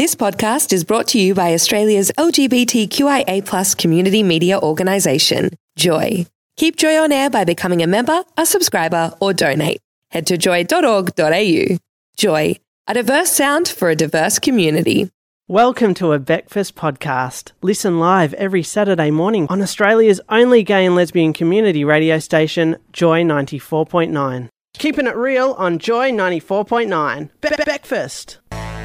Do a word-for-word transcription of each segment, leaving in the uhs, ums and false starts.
This podcast is brought to you by Australia's L G B T Q I A plus community media organisation, Joy. Keep Joy on air by becoming a member, a subscriber, or donate. Head to joy dot org dot a u. Joy, a diverse sound for a diverse community. Welcome to a Breakfast podcast. Listen live every Saturday morning on Australia's only gay and lesbian community radio station, Joy ninety-four point nine. Keeping it real on Joy ninety-four point nine. Breakfast.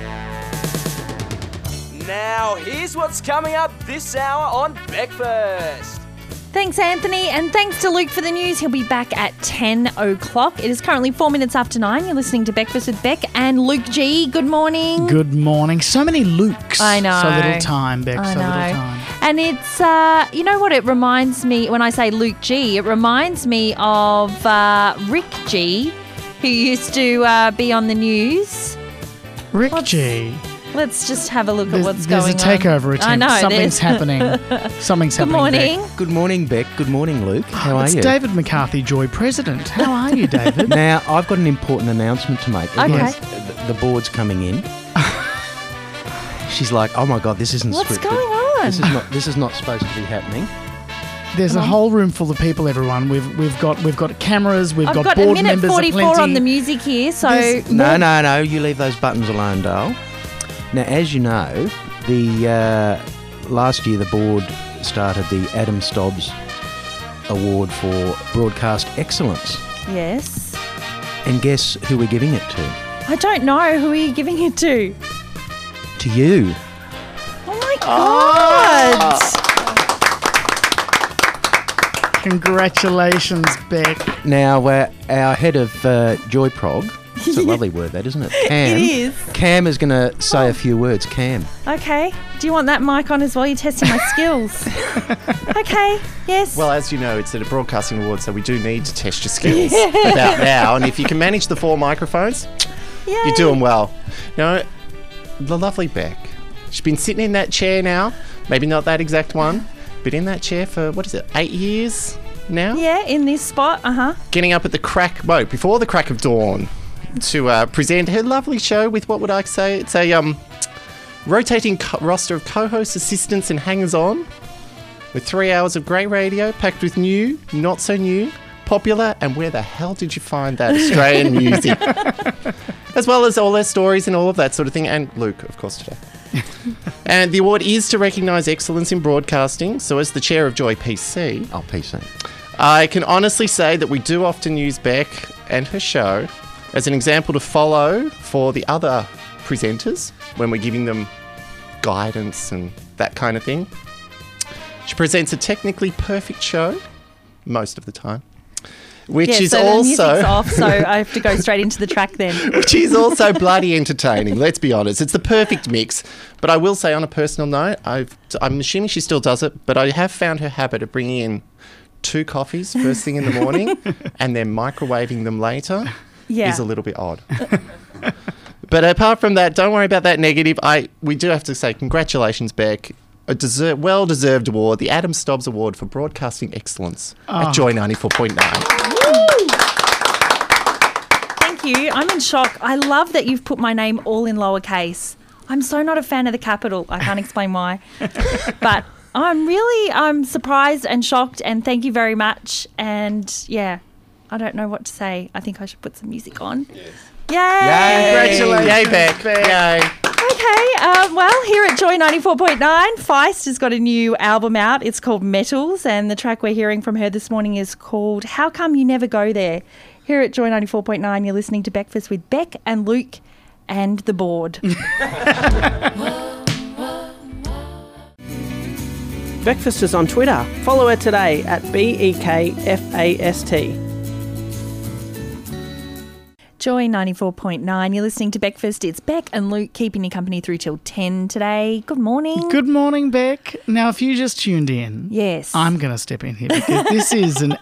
Now, here's what's coming up this hour on Breakfast. Thanks, Anthony, and thanks to Luke for the news. He'll be back at ten o'clock. It is currently four minutes after nine. You're listening to Breakfast with Beck and Luke G. Good morning. Good morning. So many Lukes. I know. So little time, Beck. I so know. little time. And it's, uh, you know what it reminds me, when I say Luke G, it reminds me of uh, Rick G, who used to uh, be on the news. Rick What's- G. Let's just have a look There's, at what's there's going a takeover on. attempt. I know. Something's there's- happening. Something's Good happening. morning. Beck. Good morning, Beck. Good morning, Luke. How are it's you? David McCarthy, Joy President. How are you, David? Now, I've got an important announcement to make. Okay. Yes, The, the board's coming in. She's like, oh my God, this isn't What's scripted. going on? This is not. This is not supposed to be happening. There's a whole room full of people, everyone. We've we've got we've got cameras. We've I've got, got a board minute members forty-four aplenty. on the music here, so... There's- No, no, no. You leave those buttons alone, Dale. Now, as you know, the uh, last year the board started the Adam Stobbs Award for Broadcast Excellence. Yes. And guess who we're giving it to? I don't know. Who are you giving it to? To you. Oh, my God. Congratulations, Beck. Now, uh, our head of uh, Joy Prog, it's a lovely word that, isn't it? Cam, It is. Cam is going to say a few words. Cam. Okay. Do you want that mic on as well? You're testing my skills. Okay. Yes. Well, as you know, it's at a broadcasting award, so we do need to test your skills about now. And if you can manage the four microphones, Yay. you're doing well. You know, the lovely Beck, she's been sitting in that chair now, maybe not that exact one, but in that chair for, what is it, eight years now? Yeah, in this spot. Uh-huh. Getting up at the crack, well, before the crack of dawn to uh, present her lovely show with, what would I say? It's a um, rotating co- roster of co-hosts, assistants and hangers-on with three hours of great radio packed with new, not so new, popular, and where the hell did you find that Australian music? As well as all their stories and all of that sort of thing. And Luke, of course, today. And the award is to recognise excellence in broadcasting. So as the chair of Joy P C, Oh, P C. I can honestly say that we do often use Beck and her show as an example to follow for the other presenters when we're giving them guidance and that kind of thing. She presents a technically perfect show most of the time, which yeah, is so the music's also off, so I have to go straight into the track then. which is also bloody entertaining. Let's be honest, it's the perfect mix. But I will say, on a personal note, I've, I'm assuming she still does it, but I have found her habit of bringing in two coffees first thing in the morning and then microwaving them later Yeah. is a little bit odd. But apart from that, don't worry about that negative. I we do have to say congratulations, Beck. A deserve, well-deserved award, the Adam Stobbs Award for Broadcasting Excellence Oh. at Joy ninety-four point nine. Thank you. I'm in shock. I love that you've put my name all in lowercase. I'm so not a fan of the capital. I can't explain why. But I'm really I'm surprised and shocked, and thank you very much. And, yeah, I don't know what to say. I think I should put some music on. Yes. Yay! Congratulations, Yay, Beck. Yay. Okay, um, well, here at Joy ninety-four point nine, Feist has got a new album out. It's called Metals, and the track we're hearing from her this morning is called How Come You Never Go There? Here at Joy ninety-four point nine, you're listening to Breakfast with Beck and Luke and the board. Breakfast is on Twitter. Follow her today at B E K F A S T. Joy ninety-four point nine, you're listening to Breakfast. It's Beck and Luke keeping you company through till ten today. Good morning. Good morning, Beck. Now, if you just tuned in, Yes. I'm going to step in here because this is an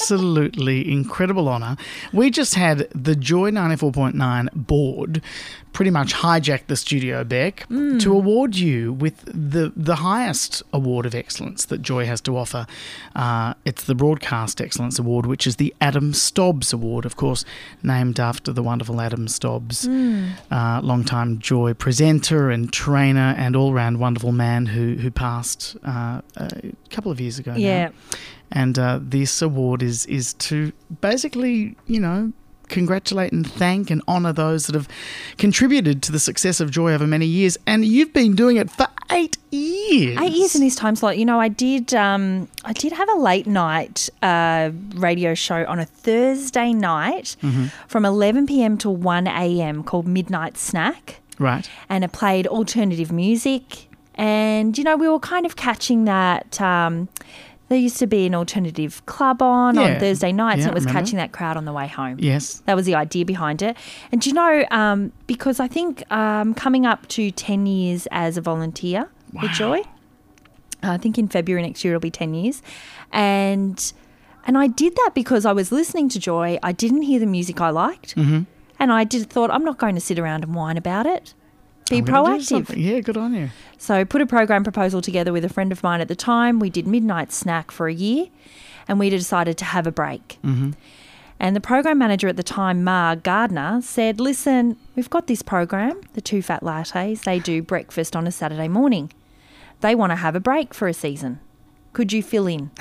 absolutely incredible honour. We just had the Joy ninety-four point nine board pretty much hijacked the studio, Beck, Mm. to award you with the the highest award of excellence that Joy has to offer. Uh, it's the Broadcast Excellence Award, which is the Adam Stobbs Award, of course, named after the wonderful Adam Stobbs, Mm. uh, longtime Joy presenter and trainer and all-round wonderful man who who passed uh, a couple of years ago. Yeah. now. And uh, this award is is to basically, you know, congratulate and thank and honour those that have contributed to the success of Joy over many years. And you've been doing it for eight years. Eight years in this time slot. You know, I did. Um, I did have a late night uh, radio show on a Thursday night Mm-hmm. from eleven p.m. to one a.m. called Midnight Snack, Right. and it played alternative music. And you know, we were kind of catching that. Um, there used to be an alternative club on Yeah. on Thursday nights, Yeah, and it was I remember. catching that crowd on the way home. Yes. That was the idea behind it. And do you know, um, because I think um, coming up to ten years as a volunteer with Joy, I think in February next year it'll be ten years. And and I did that because I was listening to Joy. I didn't hear the music I liked. Mm-hmm. And I did thought, I'm not going to sit around and whine about it. Be I'm gonna do proactive. something. Yeah, good on you. So put a program proposal together with a friend of mine at the time. We did Midnight Snack for a year, and we decided to have a break. Mm-hmm. And the program manager at the time, Ma Gardner, said, listen, we've got this program, the Two Fat Lattes. They do breakfast on a Saturday morning. They want to have a break for a season. Could you fill in?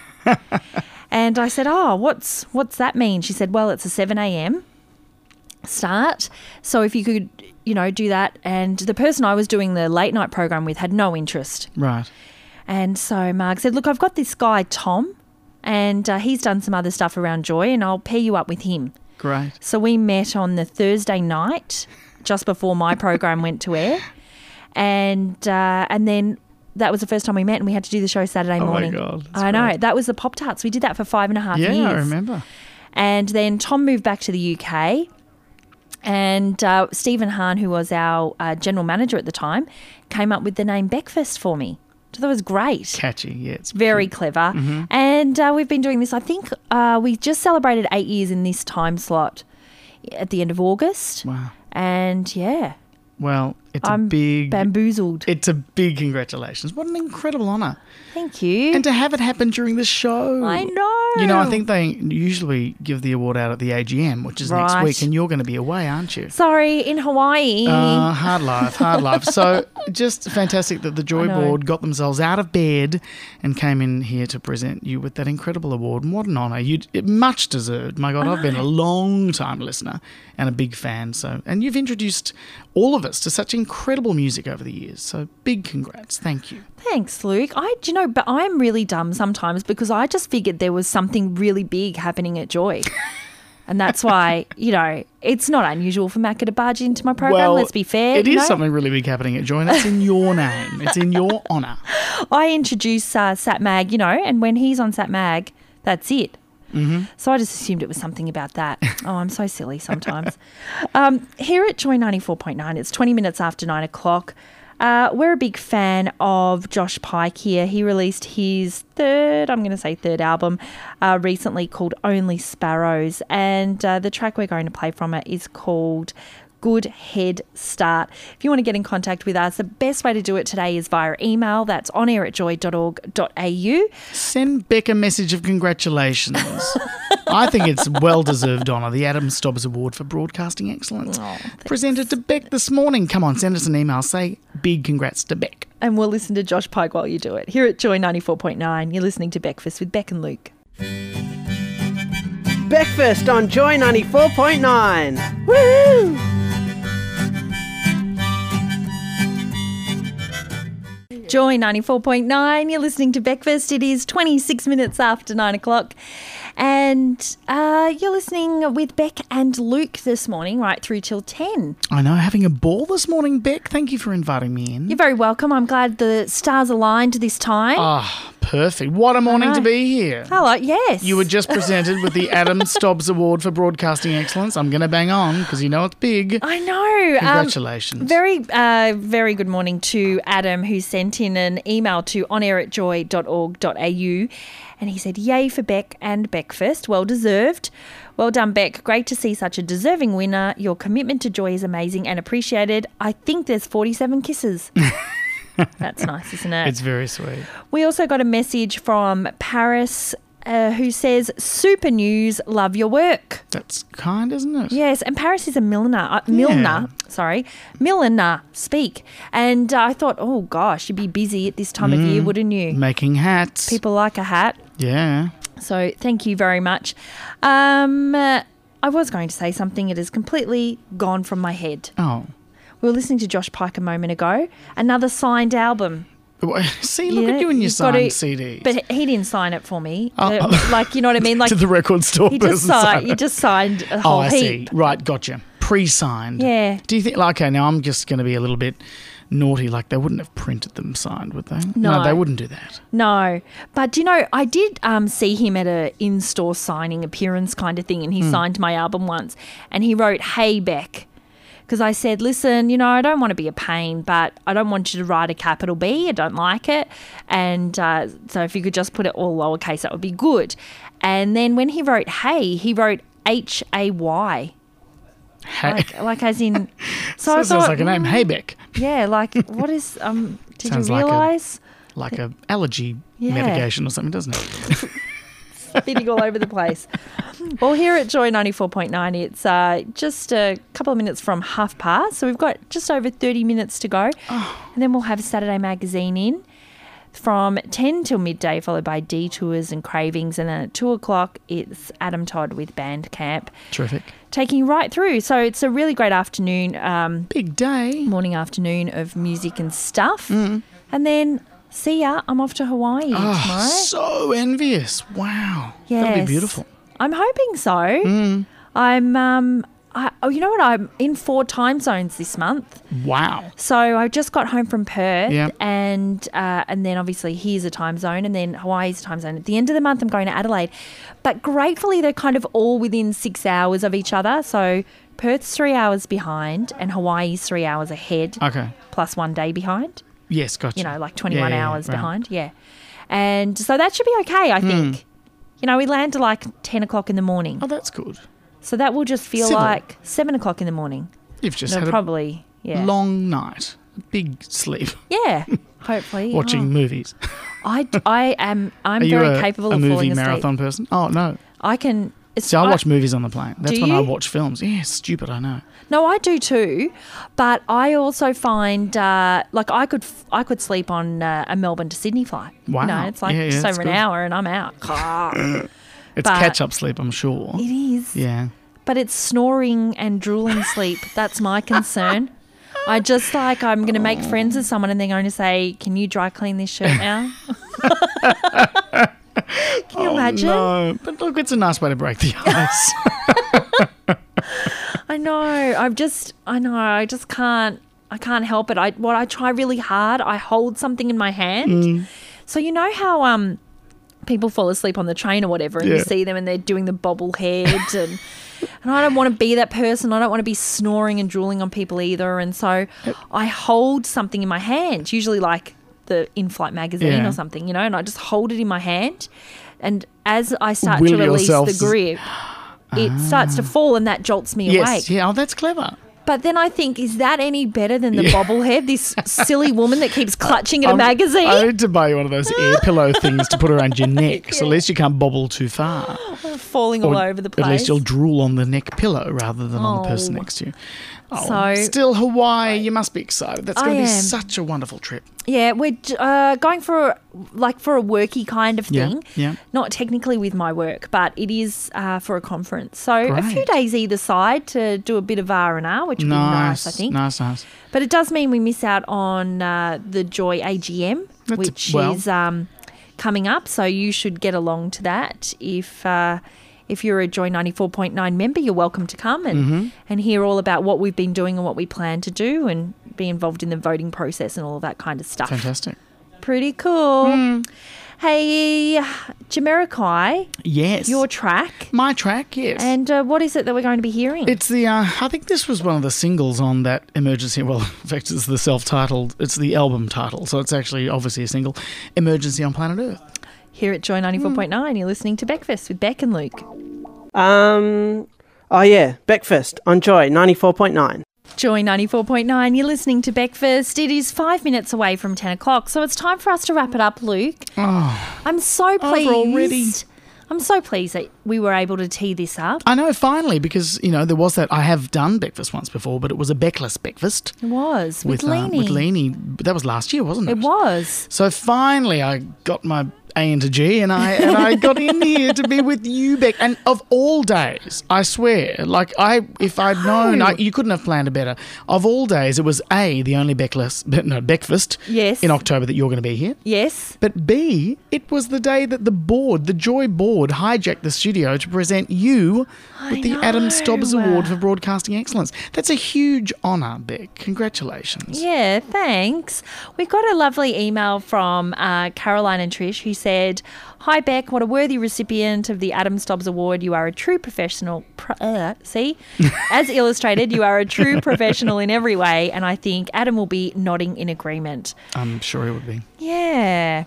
And I said, oh, what's what's that mean? She said, well, it's a seven a.m. start. So if you could, you know, do that. And the person I was doing the late night program with had no interest. Right. And so Mark said, look, I've got this guy, Tom, and uh, he's done some other stuff around Joy, and I'll pair you up with him. Great. So we met on the Thursday night, just before my program went to air. And uh, and then that was the first time we met, and we had to do the show Saturday Oh my morning. God, that's I know. great. That was the Pop-Tarts. We did that for five and a half Yeah, years. I remember. And then Tom moved back to the U K, and uh, Stephen Hahn, who was our uh, general manager at the time, came up with the name Beckfest for me. So that was great. Catchy. Yeah, it's Very cute. clever. Mm-hmm. And uh, we've been doing this, I think uh, we just celebrated eight years in this time slot at the end of August. Wow. And yeah, Well, it's I'm a big... bamboozled. It's a big congratulations. What an incredible honour. Thank you. And to have it happen during the show. I know. You know, I think they usually give the award out at the A G M, which is next Right. week, and you're going to be away, aren't you? Sorry, in Hawaii. Uh, hard life, hard life. So just fantastic that the Joy I know. Board got themselves out of bed and came in here to present you with that incredible award. And what an honour. You much deserved. My God, I've been a long time listener and a big fan. So, and you've introduced all of us to such incredible music over the years. So big congrats. Thank you. Thanks, Luke. I, do you know, but I'm really dumb sometimes because I just figured there was something really big happening at Joy. And that's why, you know, it's not unusual for Macca to barge into my program, let's be fair. It you is know? something really big happening at Joy, and that's in your name. It's in your honour. I introduce uh, Sat Mag, you know, and when he's on Sat Mag, that's it. Mm-hmm. So I just assumed it was something about that. Oh, I'm so silly sometimes. um, here at Joy ninety-four point nine, it's twenty minutes after nine o'clock. Uh, we're a big fan of Josh Pike here. He released his third, I'm going to say third album uh, recently called Only Sparrows. And uh, the track we're going to play from it is called Good Head Start. If you want to get in contact with us, the best way to do it today is via email. That's onair at joy dot org dot a u. Send Beck a message of congratulations. I think it's well-deserved honour, the Adam Stobbs Award for Broadcasting Excellence. Oh, Presented to Beck this morning. Come on, send us an email. Say big congrats to Beck. And we'll listen to Josh Pike while you do it. Here at Joy ninety-four point nine, you're listening to Breakfast with Beck and Luke. Breakfast on Joy ninety-four point nine. Woo! Joy ninety-four point nine, you're listening to Breakfast. It is twenty-six minutes after nine o'clock. And uh, you're listening with Beck and Luke this morning, right through till ten. I know, having a ball this morning, Beck. Thank you for inviting me in. You're very welcome. I'm glad the stars aligned this time. Ah, perfect. What a morning know. to be here. Hello, yes. You were just presented with the Adam Stobbs Award for Broadcasting Excellence. I'm going to bang on because you know it's big. I know. Congratulations. Um, very, uh, very good morning to Adam, who sent in an email to onair at joy dot org dot a u. And he said, yay for Beck and Beckfest. Well deserved. Well done, Beck. Great to see such a deserving winner. Your commitment to joy is amazing and appreciated. I think there's forty-seven kisses. That's nice, isn't it? It's very sweet. We also got a message from Paris uh, who says, super news, love your work. That's kind, isn't it? Yes, and Paris is a milliner, uh, milliner, sorry, milliner, speak. And uh, I thought, oh gosh, you'd be busy at this time of year, wouldn't you? Making hats. People like a hat. Yeah. So thank you very much. Um, uh, I was going to say something. It has completely gone from my head. Oh. We were listening to Josh Pike a moment ago. Another signed album. See, look Yeah, at you and your you've got signed to- C Ds. But he didn't sign it for me. Oh. Uh, like, you know what I mean? Like to the record store he just person signed. signed He it. just signed a Oh, whole I heap. see. Right, gotcha. Pre-signed. Yeah. Do you think, like, okay, now I'm just going to be a little bit naughty. Like, they wouldn't have printed them signed, would they? No. they wouldn't do that. No, but do you know, I did um, see him at a in-store signing appearance kind of thing, and he Hmm. signed my album once, and he wrote, "Hey Beck," because I said, "Listen, you know, I don't want to be a pain, but I don't want you to write a capital B. I don't like it, and uh, so if you could just put it all lowercase, that would be good." And then when he wrote "Hey," he wrote H A Y. Hey. Like, like as in, so, So I it sounds thought, like a name. mm, Hey, Beck. yeah, like what is um? Did Sounds you like a- realise? Like a allergy Yeah. medication or something, doesn't it? Spinning all over the place. Well, here at Joy ninety-four point nine, it's uh, just a couple of minutes from half past. So we've got just over thirty minutes to go. Oh. And then we'll have Saturday Magazine in from ten till midday, followed by Detours and Cravings. And then at two o'clock, it's Adam Todd with Bandcamp, Terrific. taking you right through. So it's a really great afternoon, um, Big day. morning afternoon of music and stuff. Mm. And then, see ya, I'm off to Hawaii Oh, tomorrow. so envious. Wow. That'll be Yes. beautiful. I'm hoping so. Mm. I'm, um, I, oh, you know what? I'm in four time zones this month. Wow. So I just got home from Perth, Yep. and uh, and then obviously here's a time zone, and then Hawaii's a time zone. At the end of the month, I'm going to Adelaide, but gratefully they're kind of all within six hours of each other. So Perth's three hours behind, and Hawaii's three hours ahead, Okay. plus one day behind. Yes, gotcha. You know, like twenty-one Yeah, yeah, hours right. behind. Yeah, and so that should be okay, I think. Hmm. You know, we land at like ten o'clock in the morning. Oh, that's good. So that will just feel Civil. like seven o'clock in the morning. You've just They'll had probably, a yeah. long night, a big sleep, Yeah, hopefully. watching Oh, movies. I, I am, I'm Are you very a, capable a of movie falling asleep. marathon person? Oh, no. I can. It's, See, I I- watch movies on the plane. That's Do when I you? watch films. Yeah, stupid, I know. No, I do too, but I also find uh, like I could f- I could sleep on uh, a Melbourne to Sydney flight. Wow. You know, it's like Yeah, yeah, just that's over an good. hour and I'm out. It's But- catch-up sleep, I'm sure. It is. Yeah. But it's snoring and drooling sleep. That's my concern. I just like I'm going to make friends with someone and they're going to say, "Can you dry clean this shirt now?" Can you imagine? Oh, No, but look, it's a nice way to break the ice. I know. I've just. I know. I just can't. I can't help it. I what I try really hard. I hold something in my hand. Mm. So you know how um people fall asleep on the train or whatever, and you Yeah. see them and they're doing the bobblehead and. And I don't want to be that person. I don't want to be snoring and drooling on people either. And so I hold something in my hand, usually like the in-flight magazine Yeah. or something, you know, and I just hold it in my hand. And as I start Will to release yourself the grip, it starts to fall and that jolts me yes. awake. Yeah, oh, that's clever. But then I think, is that any better than the bobblehead, this silly woman that keeps clutching at a I'm- magazine? I need to buy you one of those ear pillow things to put around your neck, so at least you can't bobble too far. falling all Or over the place. At least you'll drool on the neck pillow rather than on the person Oh. next to you. Oh, So- still Hawaii, you must be excited. That's I going to be am. such a wonderful trip. Yeah, we're uh, going for like for a worky kind of Yeah, thing. yeah. Not technically with my work, but it is uh, for a conference. So a few Great. days either side to do a bit of R and R, which would be nice, I think. Nice, nice. But it does mean we miss out on uh, the Joy A G M, That's- which well- is um, coming up. So you should get along to that. If uh, if you're a Joy ninety-four point nine member, you're welcome to come and, Mm-hmm. and hear all about what we've been doing and what we plan to do and be involved in the voting process and all of that kind of stuff. Fantastic. Pretty cool. Hey, Jamiroquai, Yes. your track. My track, yes. And uh, what is it that we're going to be hearing? It's the, uh, I think this was one of the singles on that Emergency, well, in fact, it's the self-titled, it's the album title, so it's actually obviously a single, Emergency on Planet Earth. Here at Joy ninety-four point nine, you're listening to Breakfast with Beck and Luke. Um, oh yeah, Breakfast on Joy ninety-four point nine. Joy ninety-four point nine, you're listening to Breakfast. It is five minutes away from ten o'clock, so it's time for us to wrap it up, Luke. Oh, I'm so pleased. over already. I'm so pleased that we were able to tee this up. I know, finally, because, you know, there was that, I have done breakfast once before, but it was a Beckless breakfast. It was, with, with Leanie. Uh, with Leanie. That was last year, wasn't it? It was. So finally I got my A into G and I and I got in here to be with you, Beck. And of all days, I swear, like I, if I'd known, I, you couldn't have planned it better. Of all days, it was A, the only Beckless, no, Beckfest Yes. in October that you're going to be here. Yes. But B, it was the day that the board, the Joy board, hijacked the studio to present you with the know. Adam Stobbs Award for Broadcasting Excellence. That's a huge honour, Beck. Congratulations. Yeah, thanks. We got a lovely email from uh, Caroline and Trish who said, "Hi Beck, what a worthy recipient of the Adam Stobbs Award. You are a true professional. Pro- uh, see, as illustrated, you are a true professional in every way, and I think Adam will be nodding in agreement." I'm sure it would be. Yeah.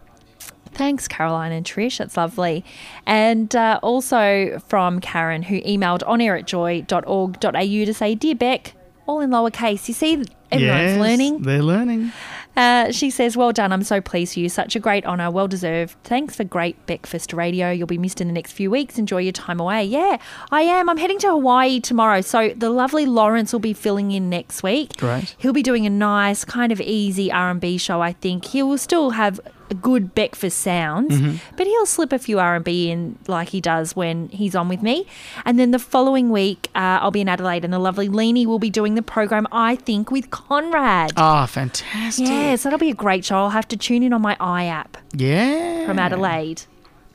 Thanks, Caroline and Trish. That's lovely. And uh, also from Karen, who emailed onair at joy dot org dot a u to say, "Dear Beck," all in lowercase. You see, everyone's Yes, learning. They're learning. Uh, she says, "Well done. I'm so pleased for you. Such a great honour. Well deserved. Thanks for great Breakfast radio. You'll be missed in the next few weeks. Enjoy your time away." Yeah, I am. I'm heading to Hawaii tomorrow. So the lovely Lawrence will be filling in next week. Great. He'll be doing a nice kind of easy R and B show, I think. He will still have good breakfast sounds, Mm-hmm. but he'll slip a few R and B in like he does when he's on with me. And then the following week, uh, I'll be in Adelaide and the lovely Leanie will be doing the program, I think, with Conrad. Ah, fantastic. Yeah, so that'll be a great show. I'll have to tune in on my iApp Yeah. from Adelaide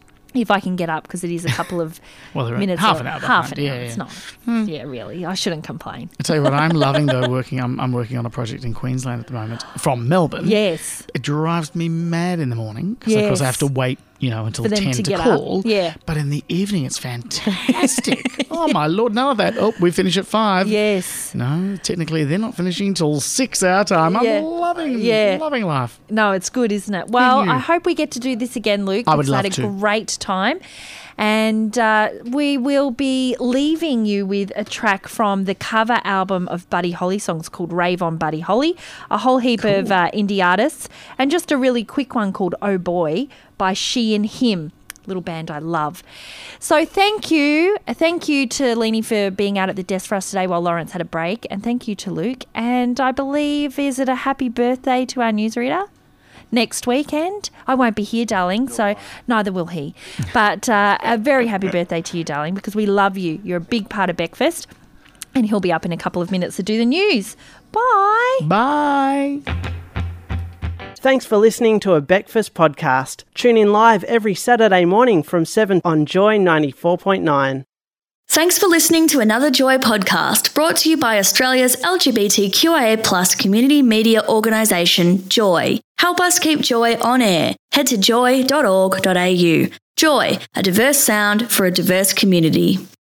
if I can get up, because it is a couple of Well, they're minutes. half or- an hour Half behind. an Yeah, hour. yeah. It's not. Yeah, really. I shouldn't complain. I tell you what, I'm loving though working. I'm, I'm working on a project in Queensland at the moment from Melbourne. Yes. It drives me mad in the morning because of course I have to Yes. wait, you know, until For them ten to to, get up. call. Yeah. But in the evening, it's fantastic. Oh my lord, none of that. Oh, we finish at five. Yes. No, technically they're not finishing until six our time. I'm Yeah. loving, Yeah. loving life. No, it's good, isn't it? Well, you. I hope we get to do this again, Luke. I would It's love had a to. great time. And uh, we will be leaving you with a track from the cover album of Buddy Holly songs called Rave on Buddy Holly, a whole heap of uh, indie artists, and just a really quick one called Oh Boy by She and Him. Little band I love. So thank you. Thank you to Leanie for being out at the desk for us today while Lawrence had a break. And thank you to Luke. And I believe, is it a happy birthday to our newsreader? Next weekend. I won't be here, darling, so neither will he. But uh, a very happy birthday to you, darling, because we love you. You're a big part of Breakfast. And he'll be up in a couple of minutes to do the news. Bye. Bye. Thanks for listening to a Breakfast podcast. Tune in live every Saturday morning from seven on Joy ninety-four point nine. Thanks for listening to another Joy podcast brought to you by Australia's L G B T Q I A plus community media organisation, Joy. Help us keep Joy on air. Head to joy dot org dot a u. Joy, a diverse sound for a diverse community.